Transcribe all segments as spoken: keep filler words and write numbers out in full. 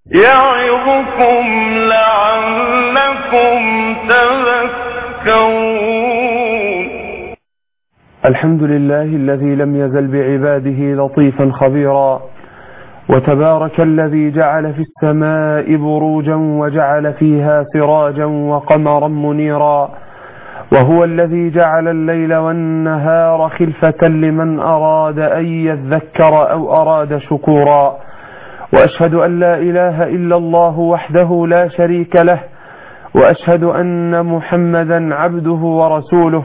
يعظكم لعلكم تذكرون. الحمد لله الذي لم يزل بعباده لطيفا خبيرا، وتبارك الذي جعل في السماء بروجا وجعل فيها سراجا وقمرا منيرا، وهو الذي جعل الليل والنهار خلفة لمن أراد أن يذكر أو أراد شكورا. وأشهد أن لا إله إلا الله وحده لا شريك له، وأشهد أن محمدا عبده ورسوله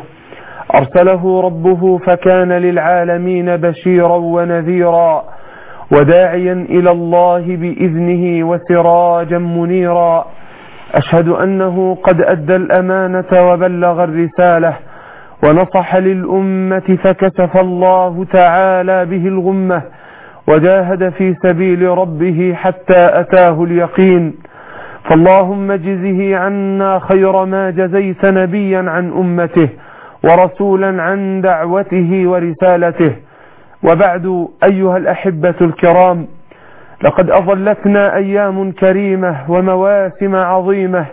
أرسله ربه فكان للعالمين بشيرا ونذيرا، وداعيا إلى الله بإذنه وسراجا منيرا. أشهد أنه قد أدى الأمانة وبلغ الرسالة ونصح للأمة، فكشف الله تعالى به الغمة، وجاهد في سبيل ربه حتى أتاه اليقين. فاللهم اجزه عنا خير ما جزيت نبيا عن أمته ورسولا عن دعوته ورسالته. وبعد، أيها الأحبة الكرام، لقد أظلتنا أيام كريمة ومواسم عظيمة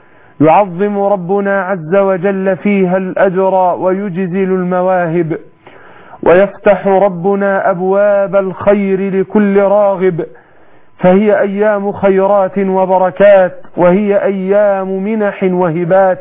يعظم ربنا عز وجل فيها الأجر ويجزل المواهب، ويفتح ربنا أبواب الخير لكل راغب. فهي أيام خيرات وبركات، وهي أيام منح وهبات.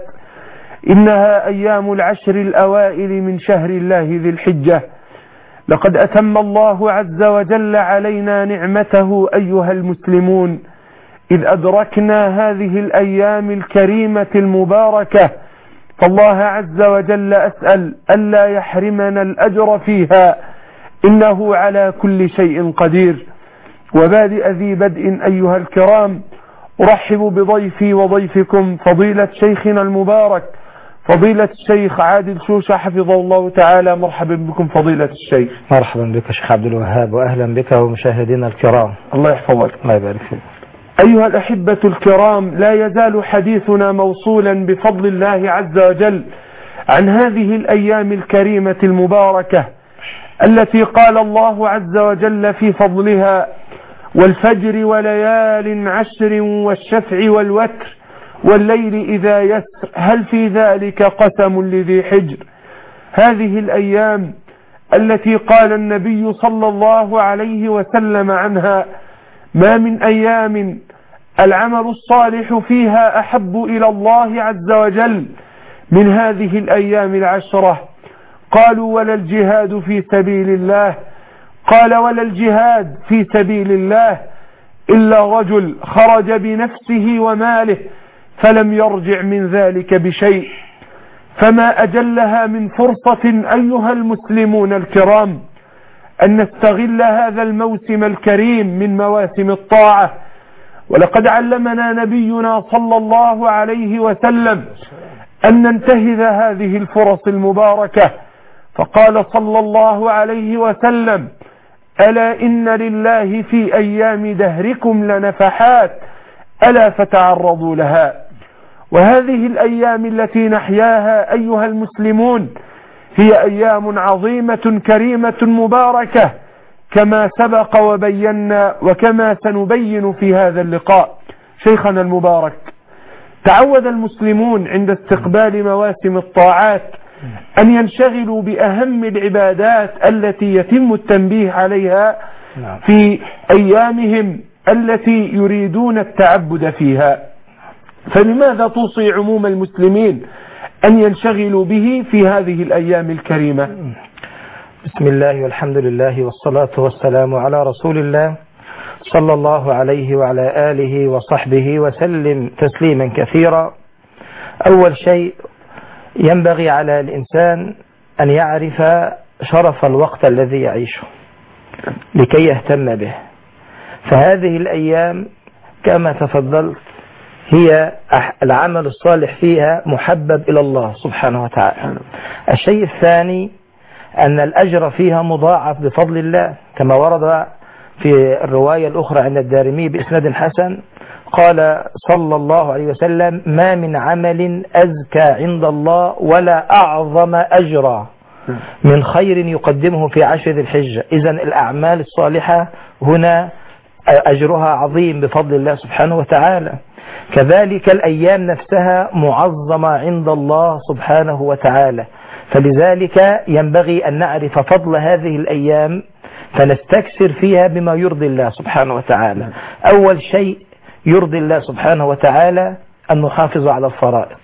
إنها أيام العشر الأوائل من شهر الله ذي الحجة. لقد أتم الله عز وجل علينا نعمته أيها المسلمون، إذ أدركنا هذه الأيام الكريمة المباركة. فالله عز وجل أسأل ألا يحرمنا الأجر فيها، إنه على كل شيء قدير. وبادئ ذي بدء أيها الكرام، أرحب بضيفي وضيفكم فضيلة شيخنا المبارك فضيلة الشيخ عادل شوشة حفظه الله تعالى. مرحبا بكم فضيلة الشيخ. مرحبا بك شيخ عبد الوهاب، وأهلا بك ومشاهدينا الكرام. الله يحفظك. الله يبارك فيك. أيها الأحبة الكرام، لا يزال حديثنا موصولا بفضل الله عز وجل عن هذه الأيام الكريمة المباركة التي قال الله عز وجل في فضلها: والفجر وليال عشر والشفع والوتر والليل إذا يسر هل في ذلك قسم لذي حجر. هذه الأيام التي قال النبي صلى الله عليه وسلم عنها: ما من أيام العمل الصالح فيها أحب إلى الله عز وجل من هذه الأيام العشرة. قالوا: ولا الجهاد في سبيل الله؟ قال: ولا الجهاد في سبيل الله إلا رجل خرج بنفسه وماله فلم يرجع من ذلك بشيء. فما أجلها من فرصة أيها المسلمون الكرام أن نستغل هذا الموسم الكريم من مواسم الطاعة. ولقد علمنا نبينا صلى الله عليه وسلم أن ننتهز هذه الفرص المباركة، فقال صلى الله عليه وسلم: ألا إن لله في أيام دهركم لنفحات ألا فتعرضوا لها. وهذه الأيام التي نحياها أيها المسلمون هي أيام عظيمة كريمة مباركة، كما سبق وبينا وكما سنبين في هذا اللقاء. شيخنا المبارك، تعود المسلمون عند استقبال مواسم الطاعات أن ينشغلوا بأهم العبادات التي يتم التنبيه عليها في أيامهم التي يريدون التعبد فيها. فلماذا توصي عموم المسلمين أن ينشغلوا به في هذه الأيام الكريمة؟ بسم الله والحمد لله والصلاة والسلام على رسول الله صلى الله عليه وعلى آله وصحبه وسلم تسليما كثيرا. أول شيء ينبغي على الإنسان أن يعرف شرف الوقت الذي يعيشه لكي يهتم به. فهذه الأيام كما تفضلت هي العمل الصالح فيها محبب إلى الله سبحانه وتعالى. الشيء الثاني أن الأجر فيها مضاعف بفضل الله، كما ورد في الرواية الأخرى عند الدارمي بإسناد حسن قال صلى الله عليه وسلم: ما من عمل أزكى عند الله ولا أعظم أجرا من خير يقدمه في عشر ذي الحجة. إذن الأعمال الصالحة هنا أجرها عظيم بفضل الله سبحانه وتعالى. كذلك الأيام نفسها معظمة عند الله سبحانه وتعالى، فلذلك ينبغي أن نعرف فضل هذه الأيام فنستكثر فيها بما يرضي الله سبحانه وتعالى. أول شيء يرضي الله سبحانه وتعالى أن نحافظ على الفرائض،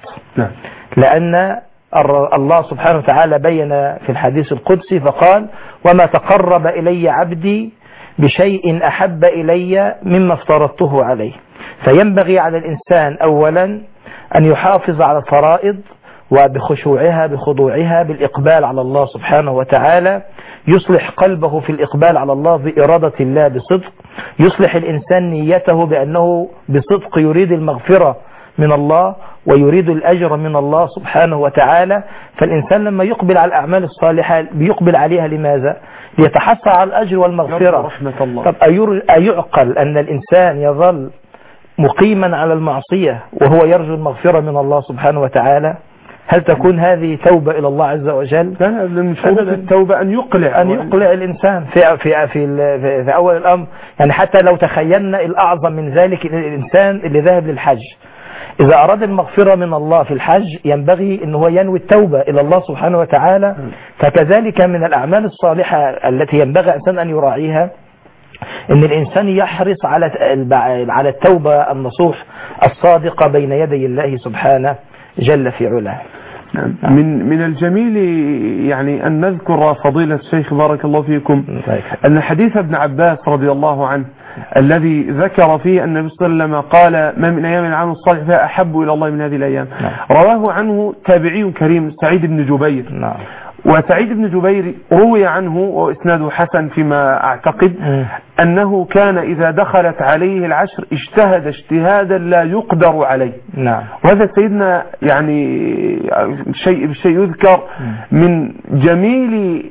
لأن الله سبحانه وتعالى بين في الحديث القدسي فقال: وما تقرب إلي عبدي بشيء أحب إلي مما افترضته عليه. فينبغي على الإنسان أولا أن يحافظ على الفرائض وبخشوعها بخضوعها بالإقبال على الله سبحانه وتعالى، يصلح قلبه في الإقبال على الله بإرادة الله بصدق، يصلح الإنسان نيته بأنه بصدق يريد المغفرة من الله ويريد الأجر من الله سبحانه وتعالى. فالإنسان لما يقبل على الأعمال الصالحة بيقبل عليها لماذا؟ ليتحصل على الأجر والمغفرة. رحمة الله. طب أيعقل أن الإنسان يظل مقيما على المعصية وهو يرجو المغفرة من الله سبحانه وتعالى؟ هل تكون هذه توبة إلى الله عز وجل؟ لا، من شروط التوبة أن يقلع أن يقلع الإنسان في في في, في أول الأمر. يعني حتى لو تخيلنا الأعظم من ذلك الإنسان اللي ذهب للحج، إذا أراد المغفرة من الله في الحج ينبغي أن هو ينوي التوبة إلى الله سبحانه وتعالى. فكذلك من الأعمال الصالحة التي ينبغي الإنسان أن يراعيها أن الإنسان يحرص على على التوبة النصوح الصادقة بين يدي الله سبحانه جل في علاه. من من الجميل يعني أن نذكر فضيلة الشيخ بارك الله فيكم أن حديث ابن عباس رضي الله عنه الذي ذكر فيه أن النبي صلى الله عليه وسلم قال: ما من أيام العام الصالح فيها أحب إلى الله من هذه الأيام. رواه عنه تابعي كريم سعيد بن جبير. وسعيد بن جبير روي عنه وإسناده حسن فيما أعتقد أنه كان إذا دخلت عليه العشر اجتهد اجتهادا لا يقدر عليه. نعم. وهذا سيدنا يعني شيء بشيء يذكر من جميل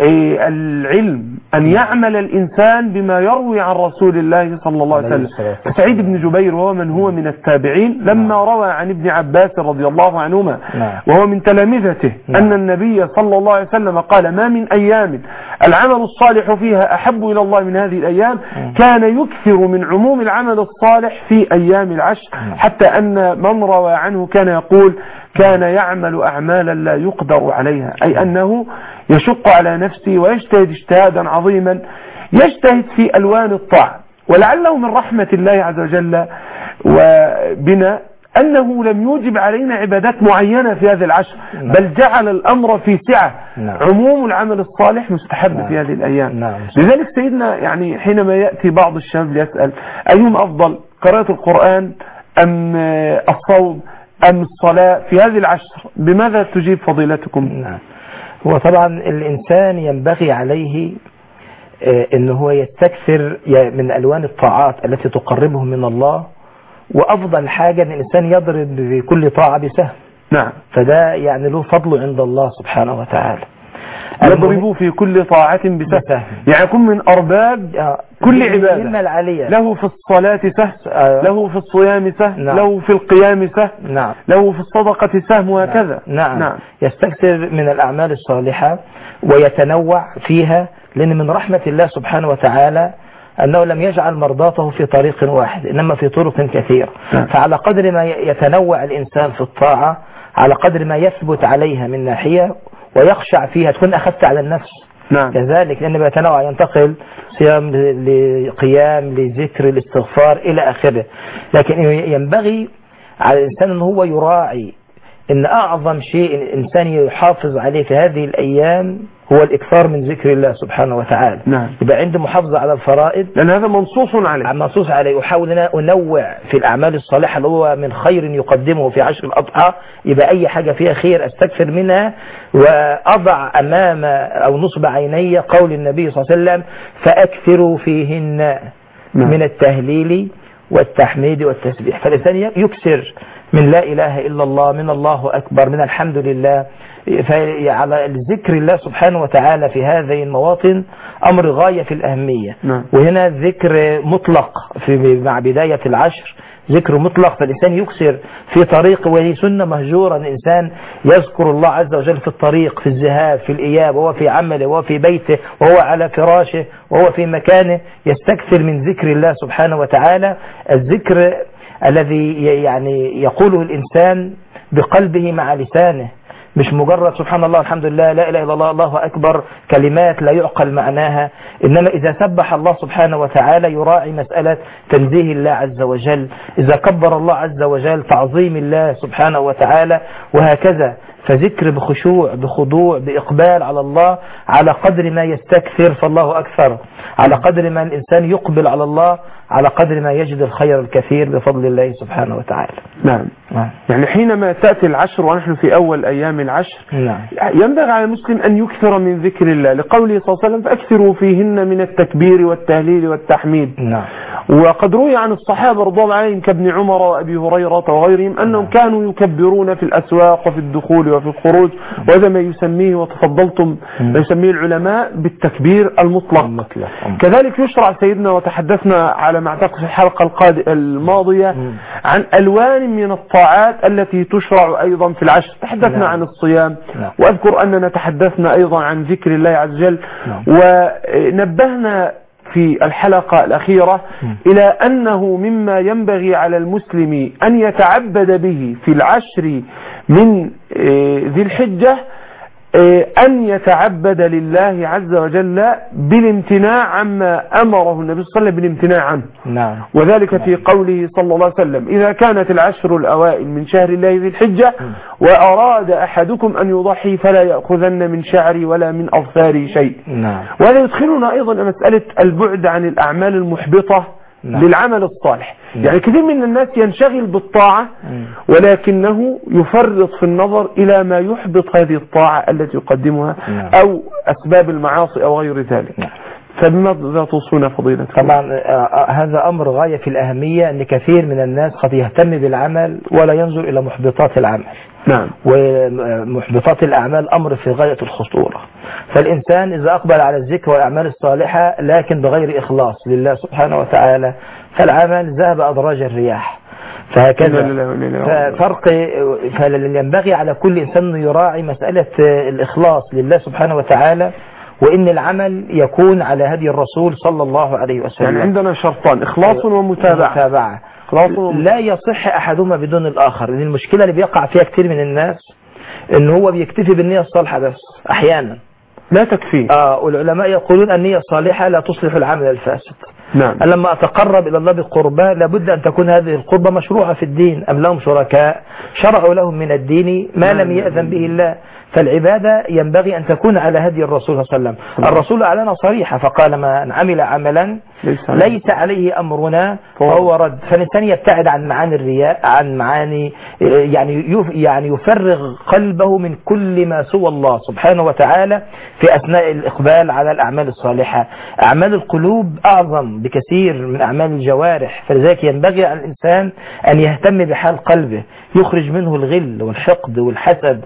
العلم أن يعمل الإنسان بما يروي عن رسول الله صلى الله عليه وسلم. سعيد بن جبير وهو من هو من التابعين لما روى عن ابن عباس رضي الله عنهما وهو من تلامذته أن النبي صلى الله عليه وسلم قال: ما من أيام العمل الصالح فيها أحب إلى الله من هذه الأيام، كان يكثر من عموم العمل الصالح في أيام العشر، حتى أن من روى عنه كان يقول: كان يعمل أعمالا لا يقدر عليها، أي أنه يشق على نفسه ويجتهد اجتهادا عظيما، يجتهد في ألوان الطاعة. ولعله من رحمة الله عز وجل وبنا أنه لم يوجب علينا عبادات معينة في هذه العشر، بل جعل الأمر في سعة. عموم العمل الصالح مستحب في هذه الأيام. لذلك سيدنا يعني حينما يأتي بعض الشباب ليسأل أيهم أفضل، قراءة القرآن أم الصوم أم الصلاة في هذه العشر، بماذا تجيب فضيلتكم؟ نعم. هو طبعا الإنسان ينبغي عليه أنه هو يستكثر من ألوان الطاعات التي تقربه من الله، وأفضل حاجة أن الإنسان يضرب بكل طاعة بسهم. نعم. فده يعني له فضل عند الله سبحانه وتعالى. يضرب في كل طاعة بسهم، يعني يكون من أرباب كل عبادة. له في الصلاة سهم، له في الصيام سهم، نعم. له في القيام سهم، نعم. له في الصدقة سهم، وهكذا. نعم. نعم. يستكثر من الأعمال الصالحة ويتنوع فيها، لأن من رحمة الله سبحانه وتعالى أنه لم يجعل مرضاته في طريق واحد إنما في طرق كثيرة. نعم. فعلى قدر ما يتنوع الإنسان في الطاعة على قدر ما يثبت عليها من ناحية ويخشع فيها، تكون أخذت على النفس. نعم. كذلك لأنه يتنوع، ينتقل صيام لقيام لذكر الاستغفار إلى آخره. لكن ينبغي على الإنسان أنه هو يراعي أن أعظم شيء الإنسان يحافظ عليه في هذه الأيام هو الإكثار من ذكر الله سبحانه وتعالى. نعم. يبقى عنده محافظة على الفرائض، لأن هذا منصوص عليه منصوص عليه. وحاول أنوع في الأعمال الصالحة اللي هو من خير يقدمه في عشر الأضحى، يبقى أي حاجة فيها خير أستكثر منها، وأضع أمام أو نصب عيني قول النبي صلى الله عليه وسلم: فأكثروا فيهن نعم. من التهليل والتحميد والتسبيح. فالإنسان يكثر من لا إله إلا الله، من الله أكبر، من الحمد لله. فعلى ذكر الله سبحانه وتعالى في هذه المواطن أمر غاية في الأهمية. نعم. وهنا ذكر مطلق في مع بداية العشر، ذكر مطلق، فالإنسان يكسر في طريق، وهي سنة مهجورة أن الإنسان يذكر الله عز وجل في الطريق، في الذهاب، في الإياب، وهو في عمله، وهو في بيته، وهو على فراشه، وهو في مكانه، يستكثر من ذكر الله سبحانه وتعالى. الذكر الذي يعني يقوله الإنسان بقلبه مع لسانه، مش مجرد سبحان الله الحمد لله لا إله إلا الله الله أكبر، كلمات لا يعقل معناها، إنما إذا سبح الله سبحانه وتعالى يراعي مسألة تنزيه الله عز وجل، إذا كبر الله عز وجل تعظيم الله سبحانه وتعالى، وهكذا. فذكر بخشوع بخضوع بإقبال على الله، على قدر ما يستكثر فالله أكثر، على قدر ما الإنسان يقبل على الله على قدر ما يجد الخير الكثير بفضل الله سبحانه وتعالى. نعم. نعم. يعني حينما تأتي العشر ونحن في أول أيام العشر، نعم. ينبغي على المسلم أن يكثر من ذكر الله، لقوله صلى الله عليه وسلم فأكثروا فيهن من التكبير والتهليل والتحميد. نعم. وقد روي عن الصحابة رضي الله عليهم كابن عمر وأبي هريرة وغيرهم أنهم نعم. كانوا يكبرون في الأسواق وفي الدخول وفي الخروج، وهذا ما يسميه وتفضلتم ما يسميه العلماء بالتكبير المطلق. المطلق. كذلك يشرع سيدنا، وتحدثنا على ما اعتقد في الحلقة الماضية م. عن ألوان من الطاعات التي تشرع أيضا في العشر. تحدثنا نعم. عن الصيام نعم. وأذكر أننا تحدثنا أيضا عن ذكر الله عز وجل نعم. ونبهنا في الحلقة الأخيرة م. إلى أنه مما ينبغي على المسلم أن يتعبد به في العشر من ذي الحجة أن يتعبد لله عز وجل بالامتناع عما أمره النبي صلى الله عليه وسلم بالامتناع عنه. نعم. وذلك في قوله صلى الله عليه وسلم إذا كانت العشر الأوائل من شهر الله ذي الحجة وأراد أحدكم أن يضحي فلا يأخذن من شعري ولا من أظفاري شيء. نعم. وهذا يدخلنا أيضا مسألة البعد عن الأعمال المحبطة نعم. للعمل الصالح. نعم. يعني كثير من الناس ينشغل بالطاعة ولكنه يفرط في النظر إلى ما يحبط هذه الطاعة التي يقدمها نعم. أو أسباب المعاصي أو غير ذلك. نعم. فبماذا توصون فضيلة؟ طبعا هذا أمر غاية في الأهمية، أن كثير من الناس قد يهتم بالعمل ولا ينظر إلى محبطات العمل. نعم. ومحبطات الأعمال أمر في غاية الخطورة. فالإنسان إذا أقبل على الذكر والأعمال الصالحة لكن بغير إخلاص لله سبحانه وتعالى فالعمل ذهب أدراج الرياح. فهكذا فرق. فينبغي على كل إنسان يراعي مسألة الإخلاص لله سبحانه وتعالى، وإن العمل يكون على هدي الرسول صلى الله عليه وسلم. يعني عندنا شرطان، إخلاص ومتابعة. متابعة. لا يصح أحدهما بدون الآخر، لأن المشكلة اللي بيقع فيها كتير من الناس إن هو بيكتفي بالنية الصالحة بس أحيانا لا تكفي. آه والعلماء يقولون النية الصالحة لا تصلح العمل الفاسد. نعم. لما أتقرب إلى الله بالقربة لابد أن تكون هذه القربة مشروعة في الدين، أم لهم شركاء شرعوا لهم من الدين ما لم يأذن به الله. فالعبادة ينبغي أن تكون على هدي الرسول صلى الله عليه وسلم. الرسول أعلن صريحة فقال من عمل عملا ليس عليه أمرنا فهو رد. فالإنسان يبتعد عن معاني الرياء، عن معاني يعني يعني يفرغ قلبه من كل ما سوى الله سبحانه وتعالى في أثناء الإقبال على الأعمال الصالحة. أعمال القلوب أعظم بكثير من أعمال الجوارح، فلذلك ينبغي على الإنسان أن يهتم بحال قلبه، يخرج منه الغل والحقد والحسد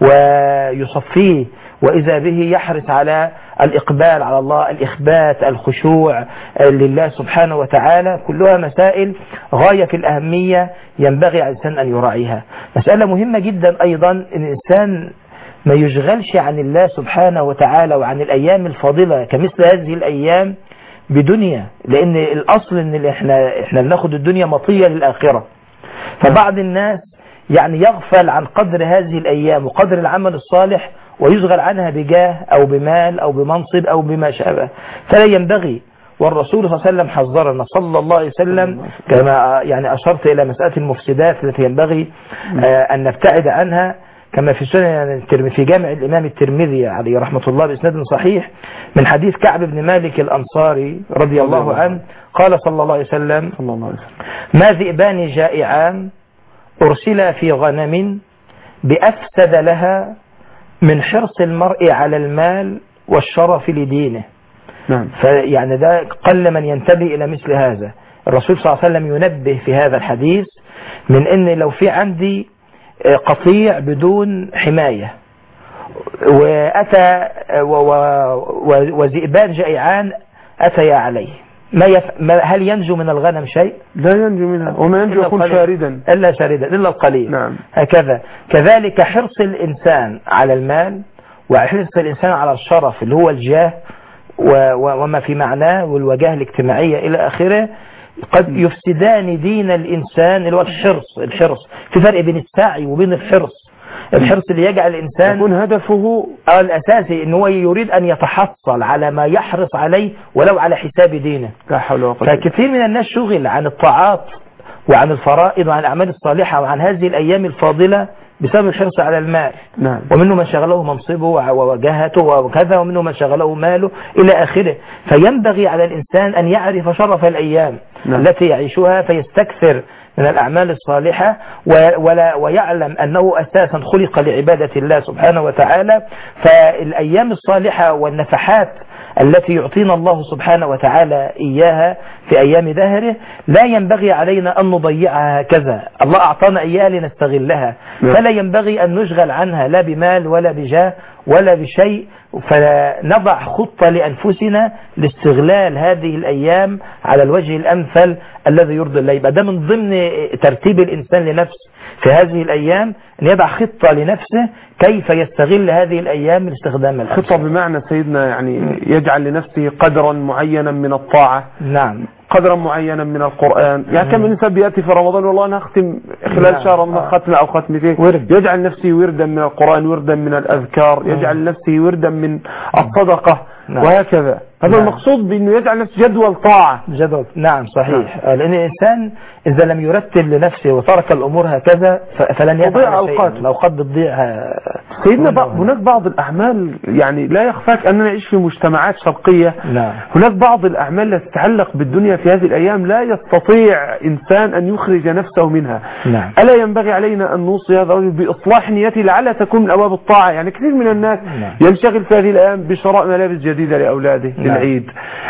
ويصفيه، وإذا به يحرص على الإقبال على الله، الإخبات، الخشوع لله سبحانه وتعالى. كلها مسائل غاية في الأهمية ينبغي على الإنسان أن يراعيها. مسألة مهمة جدا أيضا أن الإنسان ما يشغلش عن الله سبحانه وتعالى وعن الأيام الفاضلة كمثل هذه الأيام بدنيا، لأن الأصل أن إحنا, إحنا بناخد الدنيا مطية للآخرة. فبعض الناس يعني يغفل عن قدر هذه الأيام وقدر العمل الصالح ويشغل عنها بجاه أو بمال أو بمنصب أو بما شابه، فلا ينبغي. والرسول صلى الله عليه وسلم حذرنا صلى الله عليه وسلم كما يعني أشرت إلى مسألة المفسدات التي ينبغي أن نبتعد عنها، كما في سنن في جامع الإمام الترمذي عليه رحمة الله بإسناد صحيح من حديث كعب بن مالك الأنصاري رضي الله عنه قال صلى الله عليه وسلم ما ذئبان جائعان أرسلا في غنم بأفسد لها من حرص المرء على المال والشرف لدينه. نعم. فيعني ده قل من ينتبه إلى مثل هذا. الرسول صلى الله عليه وسلم ينبه في هذا الحديث من أن لو في عندي قطيع بدون حماية وأتى وذئبان جائعان أتيا عليه ما يف... ما هل ينجو من الغنم شيء؟ لا ينجو منها، وما ينجو يكون شاردا إلا شاردا إلا القليل. نعم. هكذا كذلك حرص الإنسان على المال وحرص الإنسان على الشرف اللي هو الجاه وما في معناه والوجاهة الاجتماعية إلى آخره قد يفسدان دين الإنسان اللي هو الحرص. الحرص في فرق بين السعي وبين الحرص. الحرص اللي يجعل الإنسان يكون هدفه الأساسي إن هو يريد أن يتحصل على ما يحرص عليه ولو على حساب دينه. لا حول ولا قوة. فكثير من الناس شغل عن الطاعات وعن الفرائض وعن الأعمال الصالحة وعن هذه الأيام الفاضلة بسبب الحرص على المال. نعم. ومنه من شغله منصبه ووجاهته وكذا ومنه من شغله ماله إلى آخره. فينبغي على الإنسان أن يعرف شرف الأيام نعم. التي يعيشها فيستكثر من الأعمال الصالحة ولا ويعلم أنه أساسا خلق لعبادة الله سبحانه وتعالى. فالأيام الصالحة والنفحات التي يعطينا الله سبحانه وتعالى إياها في أيام دهره لا ينبغي علينا أن نضيعها هكذا. الله أعطانا إياها لنستغلها فلا ينبغي أن نشغل عنها لا بمال ولا بجاه ولا بشيء. فنضع خطة لأنفسنا لاستغلال هذه الأيام على الوجه الأمثل الذي يرضي الله. يبقى ده من ضمن ترتيب الإنسان لنفسه في هذه الأيام أن يضع خطة لنفسه كيف يستغل هذه الأيام لاستخدام الأمثل. خطة بمعنى سيدنا يعني يجعل لنفسه قدرا معينا من الطاعة. نعم. قدرا معينا من القرآن. يعني كم إنسان بيأتي في رمضان والله أنا أختم خلال نعم. شهر رمضان ختمة أو ختمتين ورد. يجعل نفسه وردا من القرآن وردا من الأذكار نعم. يجعل نفسه وردا من الصدقة نعم. وهكذا. هذا نعم. المقصود بأنه يجعل نفسه جدول طاعة. جدول نعم صحيح نعم. لأن الإنسان إذا لم يرتب لنفسه وترك الأمور هكذا فلن يفعل أوقات. لو قد تضيع سيدنا بق... هناك بعض الأعمال يعني لا يخفاك أننا نعيش في مجتمعات شرقية نعم. هناك بعض الأعمال التي تتعلق بالدنيا في هذه الأيام لا يستطيع إنسان أن يخرج نفسه منها نعم. ألا ينبغي علينا أن نوصي هذا الرجل بإصلاح نيته لعلها تكون من أبواب الطاعة. يعني كثير من الناس نعم. ينشغل في هذه الأيام بشراء ملابس جديدة لأولاده نعم. للعيد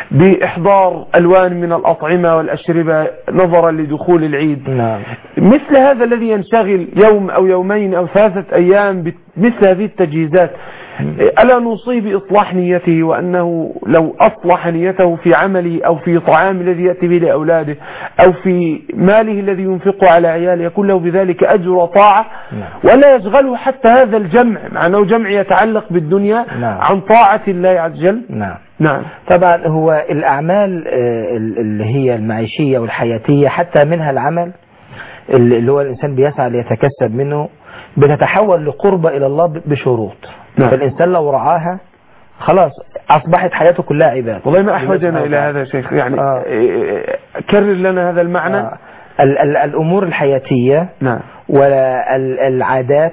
بإحضار ألوان من الأطعمة والأشربة نظرا لدخول العيد نعم. مثل هذا الذي ينشغل يوم أو يومين أو ثلاثة أيام بمثل هذه التجهيزات ألا نوصي بإصلاح نيته وأنه لو أصلح نيته في عمله أو في طعام الذي يأتي به لأولاده أو في ماله الذي ينفقه على عياله يكون له بذلك أجر وطاعة ولا يشغله حتى هذا الجمع مع أنه جمع يتعلق بالدنيا عن طاعة الله عز وجل. نعم. نعم. طبعا هو الأعمال اللي هي المعيشية والحياتية حتى منها العمل اللي هو الإنسان بيسعى ليتكسب منه بتتحول لقربة إلى الله بشروط نعم. فالإنسان لو رعاها خلاص أصبحت حياته كلها عبادة. والله ما أحوجنا إلى هذا يا شيخ يعني آه. كرر لنا هذا المعنى. آه. ال ال الأمور الحياتية نعم. والعادات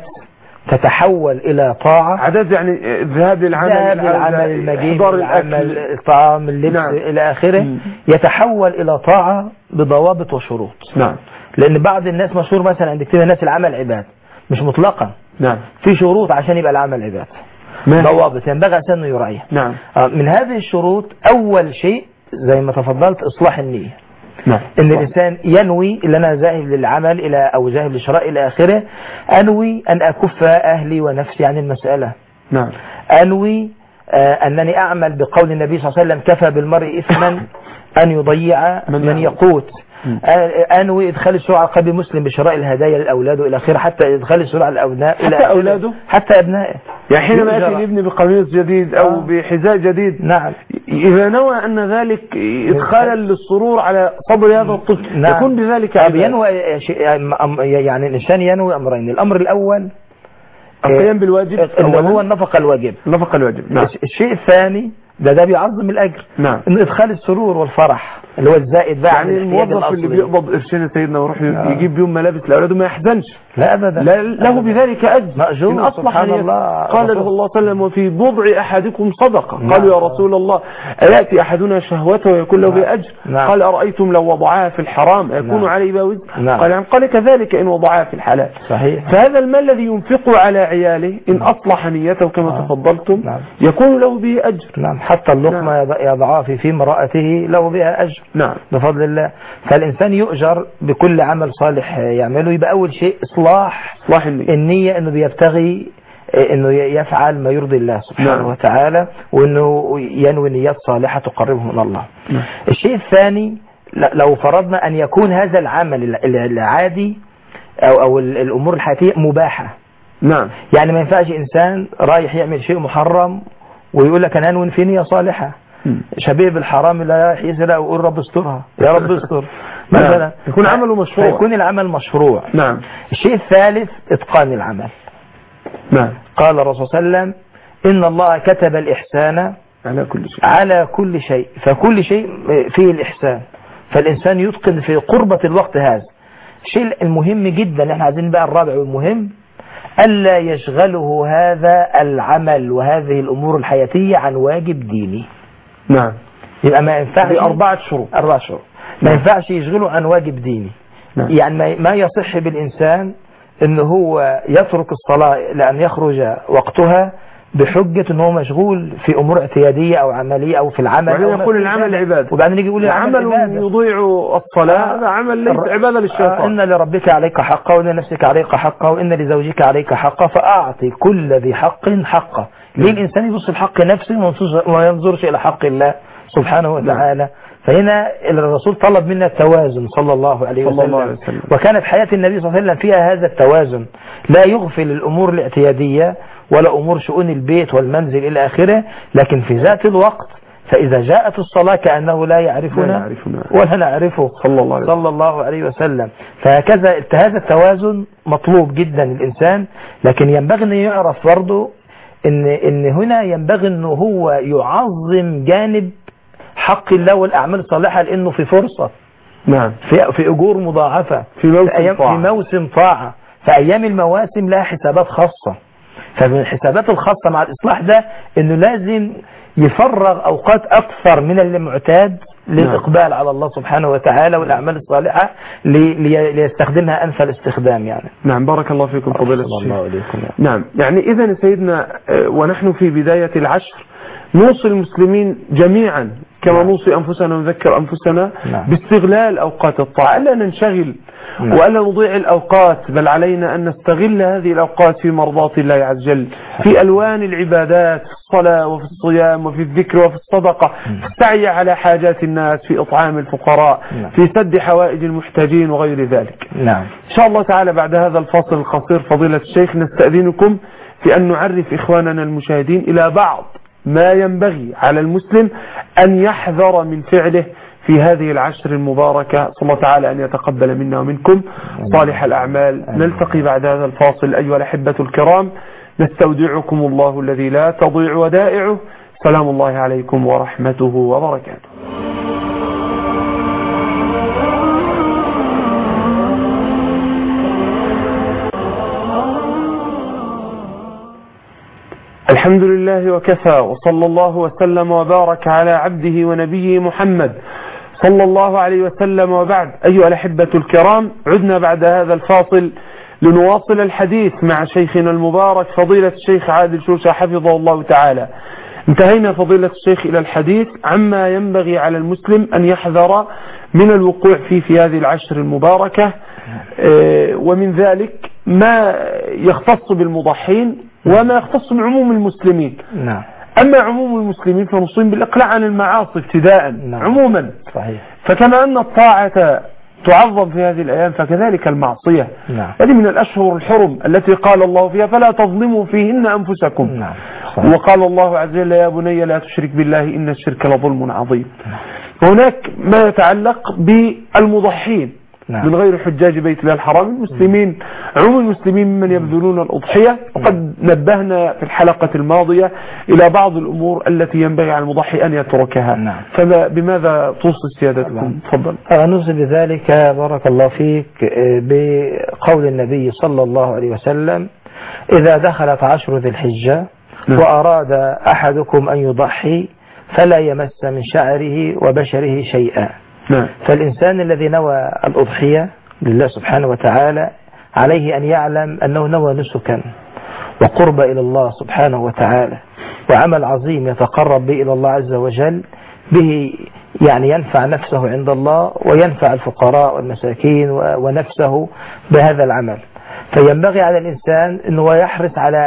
تتحول إلى طاعة. عادات يعني الذهاب للعمل الذهاب للعمل المجيء العمل الطعام اللبس نعم. إلى آخره م. يتحول إلى طاعة بضوابط وشروط نعم. لأن بعض الناس مشهور مثلا عند كتير الناس العمل عبادة مش مطلقا نعم. في شروط عشان يبقى العمل عبادة ضوابط ينبغي يعني أنه يراعيها نعم. من هذه الشروط أول شيء زي ما تفضلت إصلاح النية نعم. ان الانسان ينوي اللي انا ذاهب للعمل الى او ذاهب للشراء الى اخره انوي ان اكف اهلي ونفسي عن المسألة نعم. انوي آه انني اعمل بقول النبي صلى الله عليه وسلم كفى بالمرء اثما ان يضيع من, من يقوت. انوي ادخال السرعه على قلب مسلم بشراء الهدايا للاولاد الى اخره حتى ادخال السرعه على الابناء حتى الى اولاده حتى ابنائه يعني حينما ياتي الابن بقميص جديد او آه. بحذاء جديد نعم. اذا نوى ان ذلك ادخالا للسرور على صبر هذا الطفل نعم. يكون بذلك ينوي يعني الانسان ينوي امرين. الامر الاول القيام بالواجب اللي هو النفقه الواجب النفقه الواجب نعم. الشيء الثاني ده ده بيعظم الاجر نعم. ان ادخال السرور والفرح اللي هو الزائد بقى يعني الموظف اللي بيقبض قرشين سيدنا ويروح يجيب بيهم ملابس لاولاده ما يحزنش لا ابدا لا له بذلك اجر مأجور. ان اصلح الله قال له الله صلى الله عليه وسلم وفي بضع احدكم صدقه نعم. قالوا يا رسول الله اياتي احدنا شهوته ويكون له بها اجر نعم. قال ارايتم لو وضعها في الحرام يكون نعم. عليه بها وزر نعم. قال يعني قال كذلك ان وضعها في الحلال صحيح. فهذا المال الذي ينفقه على عياله ان اصلح نيته كما نعم. تفضلتم نعم. يكون له به اجر نعم. حتى اللقمه نعم. يضعها في في امراته له بها اجر نعم بفضل الله. فالإنسان يؤجر بكل عمل صالح يعمله. يبقى أول شيء إصلاح إصلاح النية. النية أنه بيبتغي انه يفعل ما يرضي الله سبحانه نعم. وتعالى، وانه ينوي نيات صالحة تقربه من الله. نعم. الشيء الثاني، لو فرضنا ان يكون هذا العمل العادي او او الامور الحياتية مباحة. نعم. يعني ما ينفعش انسان رايح يعمل شيء محرم ويقول لك انا انوي في نية صالحة. شبيه بالحرام لا رايح يسرق ويقول رب استرها يا رب استر مثلا، يكون عمله مشروع، يكون العمل مشروع. نعم. الشيء الثالث اتقان العمل. نعم. قال الرسول صلى الله عليه وسلم ان الله كتب الاحسان على كل شيء على كل شيء، فكل شيء فيه الإحسان، فالإنسان يتقن في قربة الوقت هذا. الشيء المهم جدا احنا عايزين بقى الرابع والمهم، ألا يشغله هذا العمل وهذه الأمور الحياتية عن واجب ديني. نعم. يبقى ما ينفعش أربعة شروط أربعة شروط ما نعم. ينفعش يشغله عن واجب ديني. نعم. يعني ما يصح بالإنسان إن هو يترك الصلاة لأن يخرج وقتها بحجة ان هو مشغول في امور اعتيادية او عملية او في العمل، وبعدين يقول العمل عبادة، وبعدين يجي يقول العمل يضيع الصلاة، هذا عمل ليس عبادة للشيطان. آه ان لربك عليك حقا، وان لنفسك عليك حقا، وان لزوجك عليك حقا، فاعطي كل ذي حق حقه. ليه الانسان يبص لحق نفسه وما ينظرش الى حق الله سبحانه وتعالى؟ فهنا الرسول طلب منا التوازن صلى الله عليه وسلم, الله عليه وسلم. وكانت حياة النبي صلى الله عليه وسلم فيها هذا التوازن، لا يغفل الأمور الاعتيادية ولا أمور شؤون البيت والمنزل إلى آخره، لكن في ذات الوقت فإذا جاءت الصلاة كأنه لا يعرفنا, يعرفنا. ولا نعرفه صلى الله, عليه صلى الله عليه وسلم. فهكذا هذا التوازن مطلوب جدا للإنسان، لكن ينبغي أن يعرف برضه إن, إن هنا ينبغي أنه هو يعظم جانب حق الله والأعمال الصالحة، لأنه في فرصة، نعم، في, في أجور مضاعفة، في موسم, في, أيام طاعة. في موسم طاعة. فأيام المواسم لها حسابات خاصة، فمن الحسابات الخاصة مع الإصلاح ده أنه لازم يفرغ أوقات أكثر من المعتاد للإقبال نعم. على الله سبحانه وتعالى والأعمال الصالحة ليستخدمها أنفى الاستخدام. يعني نعم. بارك الله فيكم فضيلة الشيخ. يعني. نعم. يعني إذن سيدنا ونحن في بداية العشر نوصي المسلمين جميعا كما نعم. نوصي أنفسنا ونذكر أنفسنا نعم. باستغلال أوقات الطاعة، ألا ننشغل نعم. وألا نضيع الأوقات، بل علينا أن نستغل هذه الأوقات في مرضاة الله عز وجل، في ألوان العبادات، في الصلاة وفي الصيام وفي الذكر وفي الصدقة، في السعي على حاجات الناس، في إطعام الفقراء، نعم. في سد حوائج المحتاجين وغير ذلك. نعم. إن شاء الله تعالى بعد هذا الفاصل القصير فضيلة الشيخ نستأذنكم في أن نعرف إخواننا المشاهدين إلى بعض ما ينبغي على المسلم أن يحذر من فعله في هذه العشر المباركة. صلى الله تعالى أن يتقبل منا ومنكم صالح الأعمال. نلتقي بعد هذا الفاصل أيها الأحبة الكرام، نستودعكم الله الذي لا تضيع ودائعه. سلام الله عليكم ورحمته وبركاته. الحمد لله وكفى، وصلى الله وسلم وبارك على عبده ونبيه محمد صلى الله عليه وسلم، وبعد. أيها الأحبة الكرام، عدنا بعد هذا الفاصل لنواصل الحديث مع شيخنا المبارك فضيلة الشيخ عادل شوشة حفظه الله تعالى. انتهينا فضيلة الشيخ إلى الحديث عما ينبغي على المسلم أن يحذر من الوقوع فيه في هذه العشر المباركة، ومن ذلك ما يختص بالمضحين وما يختص بعموم المسلمين. نعم. أما عموم المسلمين فنصيب بالإقلاع عن المعاصي ابتداء. نعم. عموما صحيح. فكما أن الطاعة تعظم في هذه الأيام فكذلك المعصية. نعم. هذه من الأشهر الحرم التي قال الله فيها فلا تظلموا فيهن أنفسكم. نعم. صحيح. وقال الله عز وجل يا بني لا تشرك بالله إن الشرك لظلم عظيم. نعم. هناك ما يتعلق بالمضحين. نعم. من غير حجاج بيت الله الحرام المسلمين، عموم المسلمين ممن يبذلون الأضحية. وقد نبهنا في الحلقة الماضية إلى بعض الأمور التي ينبغي على المضحي أن يتركها. نعم. فبماذا توصي سيادتكم؟ تفضل. نوصي بذلك بارك الله فيك بقول النبي صلى الله عليه وسلم إذا دخلت عشر ذي الحجة نعم. وأراد أحدكم أن يضحي فلا يمس من شعره وبشره شيئا. نعم. فالإنسان الذي نوى الأضحية لله سبحانه وتعالى عليه أن يعلم أنه نوى نسكا وقرب إلى الله سبحانه وتعالى وعمل عظيم يتقرب به إلى الله عز وجل، به يعني ينفع نفسه عند الله وينفع الفقراء والمساكين ونفسه بهذا العمل. فينبغي على الإنسان أنه يحرص على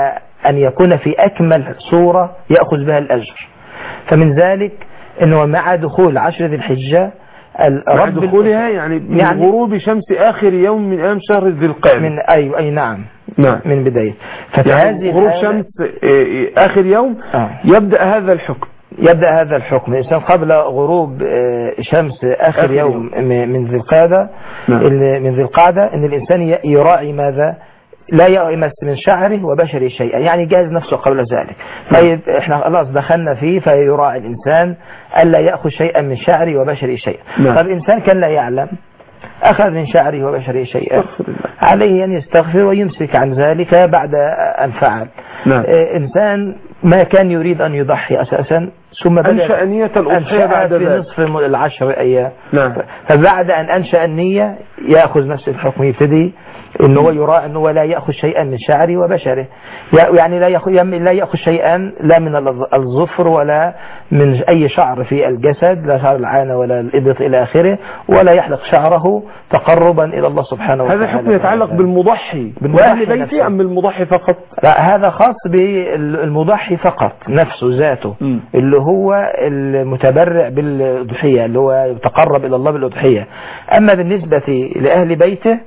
أن يكون في أكمل صورة يأخذ بها الأجر. فمن ذلك أنه مع دخول عشر ذي الحجة مع دخولها يعني من يعني غروب شمس آخر يوم من أيام شهر ذي القعدة من أي أي نعم نعم من بداية. يعني غروب شمس آخر يوم آه. يبدأ هذا الحكم يبدأ هذا الحكم الإنسان قبل غروب شمس آخر, آخر يوم, يوم من ذي القعدة نعم. من ذي القعدة أن الإنسان يراعي ماذا لا يمس من شعره وبشره شيئا، يعني جاهز نفسه قبل ذلك. طيب احنا خلاص دخلنا فيه، فيراعي الإنسان ألا يأخذ شيئا من شعره وبشره شيئا. طيب الإنسان كان لا يعلم أخذ من شعره وبشره شيئا، عليه أن يستغفر ويمسك عن ذلك بعد أن فعل. نعم. إنسان ما كان يريد أن يضحي أساسا ثم أنشأ نية الأضحية بعد في ذلك نصف العشر أيام. نعم. فبعد أن أنشأ النية يأخذ نفس الحكم، يبتدي إنه هو يراعي أنه لا يأخذ شيئا من شعره وبشره، يعني لا يأخذ لا يأخذ شيئا لا من الظفر ولا من أي شعر في الجسد، لا شعر العانة ولا الإبط إلى آخره، ولا يحلق شعره تقربا إلى الله سبحانه وتعالى. هذا حكم يتعلق بالمضحي وأهل بيته أم بالمضحي فقط؟ لا، هذا خاص بالمضحي فقط نفسه ذاته، م. اللي هو المتبرع بالأضحية، اللي هو يتقرب إلى الله بالأضحية. أما بالنسبة لأهل بيته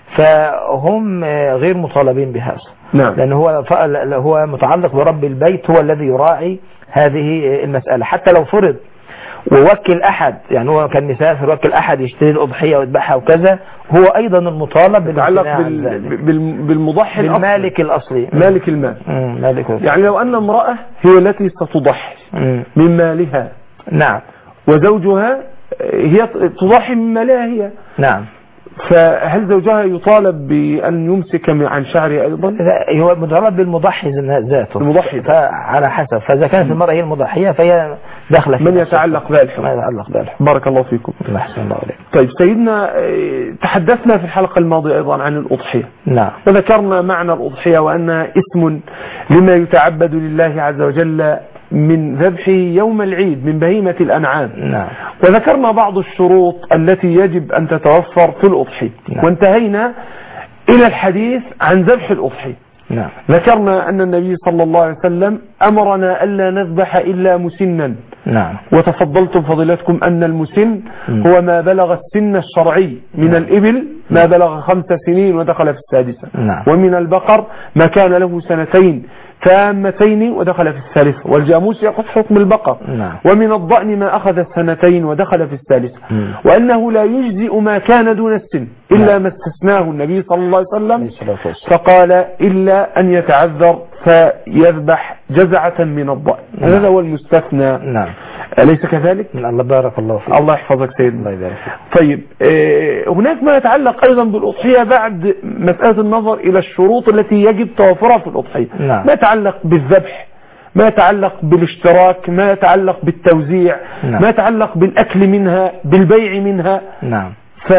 فهم غير مطالبين بهذا. نعم. لأنه هو هو متعلق برب البيت، هو الذي يراعي هذه المسألة. حتى لو فرض ووكل أحد، يعني هو كان مسافر وكل أحد يشتري الأضحية ويذبحها وكذا، هو أيضا المطالب يتعلق بال... بال... بالمضحي بالمالك الأصلي، مالك المال. مالك يعني لو أن امرأة هي التي ستضحي من مالها، نعم، وزوجها هي تضحي من مالها هي، نعم، فهل زوجها يطالب بأن يمسك عن شعره أيضا؟ هو مطالب بالمضحي ذاته، المضحي على حسب. فإذا كانت المرأة هي المضحية فهي داخلة في من يتعلق بها الحكم. ما يتعلق بها الحكم. بارك الله فيكم. أحسن الله عليك. طيب سيدنا، تحدثنا في الحلقة الماضية أيضا عن الأضحية. نعم. وذكرنا معنى الأضحية وأنها اسم لما يتعبد لله عز وجل من ذبحه يوم العيد من بهيمة الأنعام. نعم. وذكرنا بعض الشروط التي يجب أن تتوفر في الأضحية. نعم. وانتهينا إلى الحديث عن ذبح الأضحية. نعم. ذكرنا أن النبي صلى الله عليه وسلم أمرنا ألا نذبح إلا مسنا. نعم. وتفضلتم فضيلتكم أن المسن هو ما بلغ السن الشرعي من نعم. الإبل ما بلغ خمس سنين ودخل في السادسة. نعم. ومن البقر ما كان له سنتين تامتين ودخل في الثالثة، والجاموس يأخذ حكم البقر. نعم. ومن الضأن ما أخذ السنتين ودخل في الثالثة. مم. وأنه لا يجزئ ما كان دون السن إلا نعم. ما استثناه النبي صلى الله عليه وسلم، فقال إلا أن يتعذر فيذبح جزعة من الضأن. نعم. هذا هو المستثنى. نعم. أليس كذلك؟ الله بارك الله فيك. الله يحفظك سيدنا. الله يبارك فيك. طيب، هناك ما يتعلق أيضا بالأضحية بعد مسألة النظر إلى الشروط التي يجب توفرها في الأضحية. نعم. ما يتعلق بالذبح، ما يتعلق بالاشتراك، ما يتعلق بالتوزيع. نعم. ما يتعلق بالأكل منها، بالبيع منها. نعم.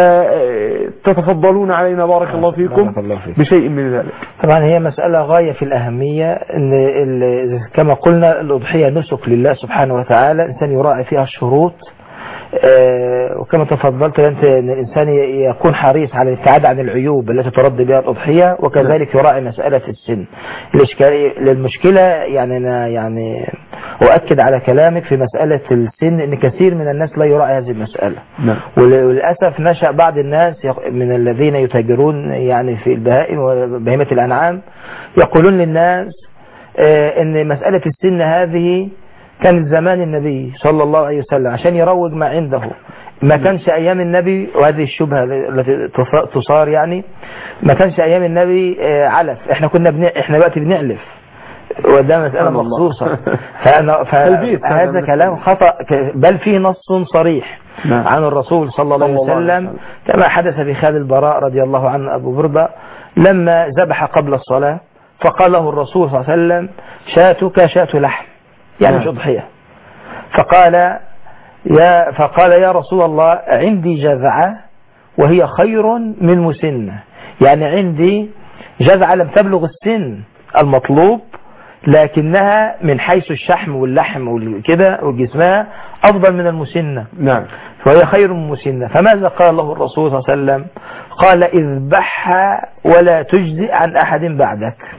فتتفضلون علينا بارك الله فيكم بارك الله فيك. بشيء من ذلك. طبعا هي مسألة غاية في الأهمية، إن كما قلنا الأضحية نسك لله سبحانه وتعالى، الإنسان يراعي فيها الشروط. آه وكما تفضلت أنت أن الإنسان يكون حريص على الابتعاد عن العيوب التي ترد بها الأضحية، وكذلك يراعي مسألة السن. للمشكلة يعني أنا يعني أؤكد على كلامك في مسألة السن، أن كثير من الناس لا يراعي هذه المسألة. نعم. وللأسف نشأ بعض الناس من الذين يتاجرون يعني في البهائم وبهيمة الأنعام يقولون للناس آه أن مسألة السن هذه كان زمان النبي صلى الله عليه وسلم عشان يروج ما عنده، ما كانش أيام النبي. وهذه الشبهة التي تصار يعني ما كانش أيام النبي علف، احنا كنا بن... احنا دلوقتي بنعلف، وده مسألة مخصوصة. فهذا كلام خطأ، بل فيه نص صريح عن الرسول صلى الله عليه وسلم كما حدث في خال البراء رضي الله عنه أبو بردة لما ذبح قبل الصلاة، فقال له الرسول صلى الله عليه وسلم شاتك شات لحم، يعني مش أضحية. فقال يا فقال يا رسول الله عندي جذعة وهي خير من مسنة، يعني عندي جذعة لم تبلغ السن المطلوب لكنها من حيث الشحم واللحم وكده وجسمها أفضل من المسنة. نعم. وهي خير من مسنة. فماذا قال له الرسول صلى الله عليه وسلم؟ قال اذبحها ولا تجزئ عن أحد بعدك.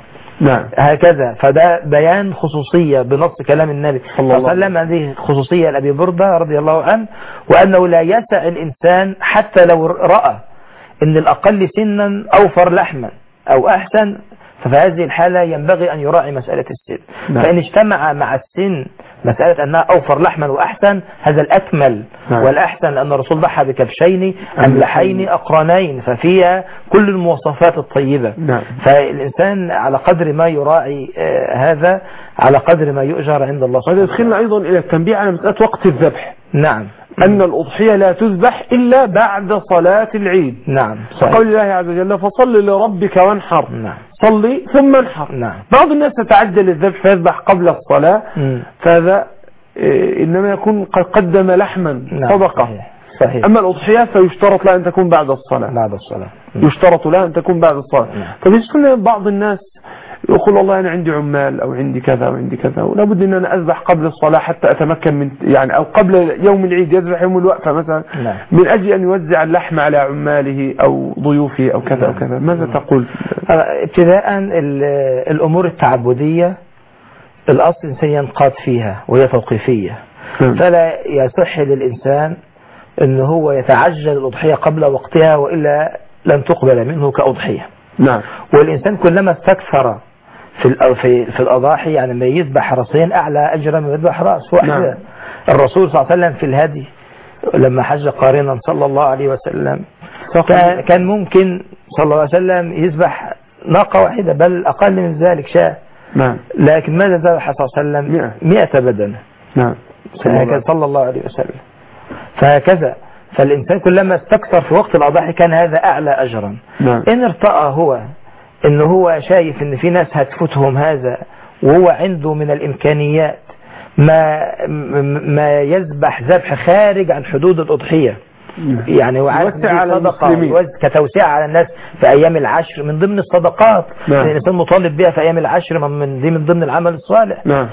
نعم. هكذا. فده بيان خصوصية بنص كلام النبي صلى الله عليه وسلم. هذه خصوصية لأبي بردة رضي الله عنه، وأنه لا يسع الإنسان حتى لو رأى أن الأقل سنا أوفر لحما أو أحسن، ففي هذه الحالة ينبغي أن يراعي مسألة السن. نعم. فإن اجتمع مع السن مسألة أنها أوفر لحما وأحسن، هذا الأكمل. نعم. والأحسن لأن الرسول ضحى بكبشين أملحين أقرنين، ففيها كل المواصفات الطيبة. نعم. فالإنسان على قدر ما يراعي آه هذا على قدر ما يؤجر عند الله سبحانه. هذا يدخلنا أيضا إلى التنبيه على مسألة وقت الذبح. نعم. أن الأضحية لا تذبح إلا بعد صلاة العيد. نعم. قول الله عز وجل فصل لربك وانحر. نعم. صلي ثم انحر. نعم. بعض الناس تتعجل الذبح فيذبح قبل الصلاة، فهذا إنما يكون قد قدم لحما. نعم. صدقة. صحيح. صحيح. أما الأضحية فيشترط لها أن تكون بعد الصلاة. بعد الصلاة. يشترط لها أن تكون بعد الصلاة. فبالنسبة بعض الناس يقول والله أنا عندي عمال أو عندي كذا أو عندي كذا ولا بد أن أنا أذبح قبل الصلاة حتى أتمكن من يعني، أو قبل يوم العيد يذبح يوم الوقفة مثلا. نعم. من أجل أن يوزع اللحم على عماله أو ضيوفه أو كذا. نعم. أو كذا. ماذا نعم. تقول؟ ابتداء الأمور التعبدية الأصل الإنسان ينقاد فيها وهي توقيفية. نعم. فلا يصح للإنسان أن هو يتعجل الأضحية قبل وقتها وإلا لن تقبل منه كأضحية. نعم. والإنسان كلما استكثر في في في الأضاحي، يعني ما يذبح رأسين أعلى أجرا من يذبح رأس واحدة. نعم. الرسول صلى الله عليه وسلم في الهدي لما حج قارنا صلى الله عليه وسلم كان ممكن صلى الله عليه وسلم يذبح ناقة واحدة بل أقل من ذلك شاة. نعم. لكن ماذا ذبح صلى الله عليه وسلم؟ مئة بدنة. نعم. فهكذا صلى الله عليه وسلم. فهكذا فالإنسان كلما استكثر في وقت الأضاحي كان هذا أعلى أجرا. نعم. إن ارتأى هو إن هو شايف إن في ناس هتفوتهم هذا وهو عنده من الإمكانيات ما ما يذبح ذبح خارج عن حدود الأضحية، يعني وعارف صدقة كتوسيع على الناس في أيام العشر من ضمن الصدقات. نعم. الإنسان مطالب بها في أيام العشر، من دي من ضمن العمل الصالح. نعم.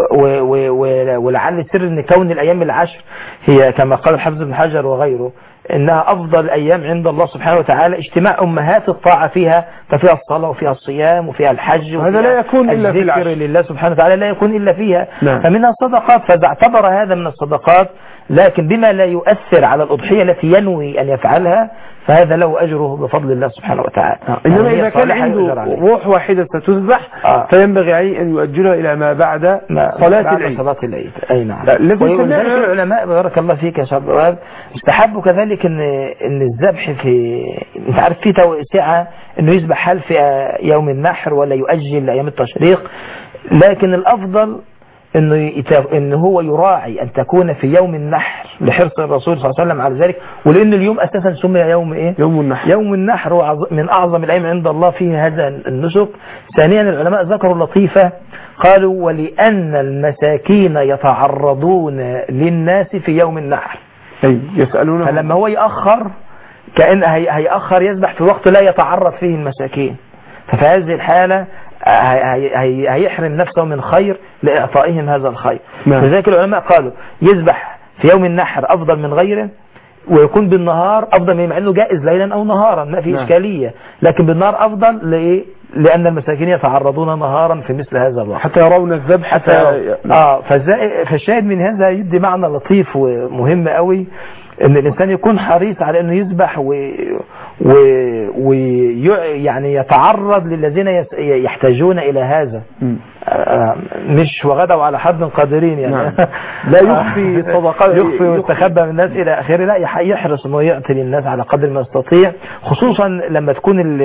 ولعل سر إن كون الأيام العشر هي كما قال الحافظ ابن حجر وغيره إنها أفضل الأيام عند الله سبحانه وتعالى، اجتماع أمهات الطاعة فيها، ففيها الصلاة وفيها الصيام وفيها الحج وهذا لا يكون إلا في العشر لله سبحانه وتعالى لا يكون إلا فيها. نعم. فمنها الصدقات، فإذا اعتبر هذا من الصدقات لكن بما لا يؤثر على الأضحية التي ينوي أن يفعلها فهذا له أجره بفضل الله سبحانه وتعالى. آه. إنما يعني إذا كان عنده روح واحدة ستذبح آه. فينبغي عليه أن يؤجلها إلى ما بعد ما صلاة بعد العيد. صلاة العيد. أي نعم. ولذلك العلماء بارك الله فيك يا شباب استحبوا كذلك إن إن الذبح في أنت عارف في توسعة إنه يذبح هل في يوم النحر ولا يؤجل لأيام التشريق، لكن الأفضل إنه يتف... إنه هو يراعي أن تكون في يوم النحر لحرص الرسول صلى الله عليه وسلم على ذلك، ولأن اليوم أساسا سمي يوم إيه؟ يوم النحر. يوم النحر هو من أعظم الأيام عند الله فيه هذا النسك. ثانيا العلماء ذكروا لطيفة قالوا ولأن المساكين يتعرضون للناس في يوم النحر. أي يسألونه. فلما هو يأخر كأن هي... هيأخر يذبح في وقت لا يتعرض فيه المساكين، ففي هذه الحالة هي هيحرم نفسه من خير لإعطائهم هذا الخير. نعم. لذلك العلماء قالوا يذبح في يوم النحر أفضل من غيره، ويكون بالنهار أفضل من، مع أنه جائز ليلا أو نهارا ما في نعم. إشكالية، لكن بالنهار أفضل لإيه؟ لأن المساكين يتعرضون نهارا في مثل هذا الوقت حتى يرون الذبح حتى, حتى آه فالشاهد من هذا يدي معنى لطيف ومهم قوي ان الانسان يكون حريص على انه يذبح و... و... و... يعني يتعرض للذين يحتاجون الى هذا. آه مش وغدوا على حد قادرين يعني. نعم. لا يخفي صدقات يخفي ويستخبى من الناس الى اخره، لا يحرص انه يعطي للناس على قدر ما يستطيع، خصوصا لما تكون ال...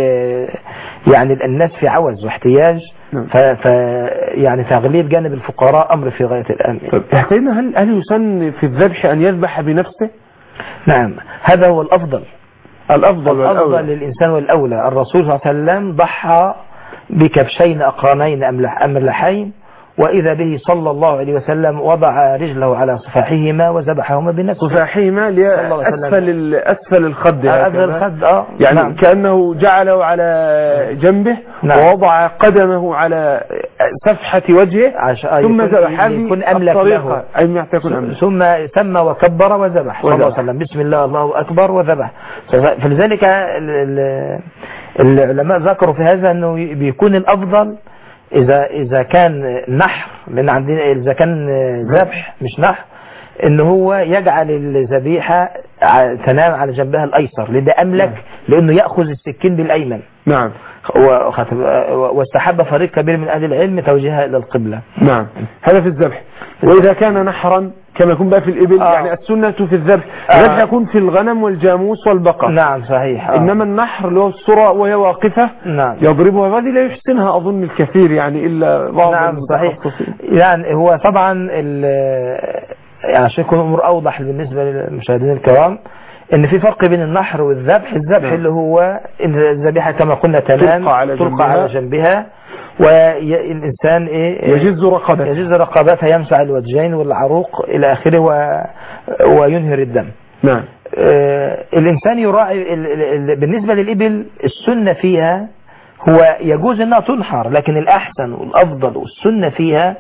يعني الناس في عوز واحتياج. نعم. ف... ف يعني تغليب جانب الفقراء امر في غاية الأهمية. حكينا هل هل يسن في الذبح ان يذبح بنفسه؟ نعم هذا هو الأفضل. الأفضل الأفضل للإنسان والأولى. الرسول صلى الله عليه وسلم ضحى بكبشين أقرنين أملحين، وإذا به صلى الله عليه وسلم وضع رجله على صفاحهما وذبحهما بنفسه. صفاحهما لأسفل أسفل الخد. أسفل الخد آه. يعني نعم. كأنه جعله على جنبه. نعم. ووضع قدمه على صفحة وجهه عش... ثم ذبح. يكون أملك له. أي يكون أملك. ثم تم وكبر وذبح صلى الله عليه وسلم بسم الله الله أكبر وذبح. فلذلك العلماء ذكروا في هذا أنه بيكون الأفضل إذا إذا كان نحر، لأن عندنا إذا كان ذبح مش نحر، إن هو يجعل الذبيحة تنام على جنبها الأيسر، لده أملك لأنه يأخذ السكين بالأيمن. نعم. واستحب فريق كبير من أهل العلم توجيهها إلى القبلة. نعم، هذا في الذبح. وإذا كان نحرا كما يكون بقى في الإبل، آه. يعني السنة في الذبح الذبح آه. يكون في الغنم والجاموس والبقر. نعم صحيح. آه. إنما النحر اللي هو السرى وهي واقفة، نعم، يضربها، هذه لا يحسنها أظن الكثير يعني إلا بعض. نعم صحيح. يعني هو طبعا يعني عشان يكون الأمور أوضح بالنسبة للمشاهدين الكرام، ان في فرق بين النحر والذبح. الذبح اللي هو الذبيحة كما قلنا تنام تلقى على جنبها, على جنبها والإنسان إيه يجز رقبتها يجز رقبتها يمسح الوجهين والعروق إلى آخره و... وينهر الدم. نعم. آه الإنسان يراعي بالنسبة للإبل السنة فيها هو يجوز أنها تنحر، لكن الأحسن والأفضل والسنة فيها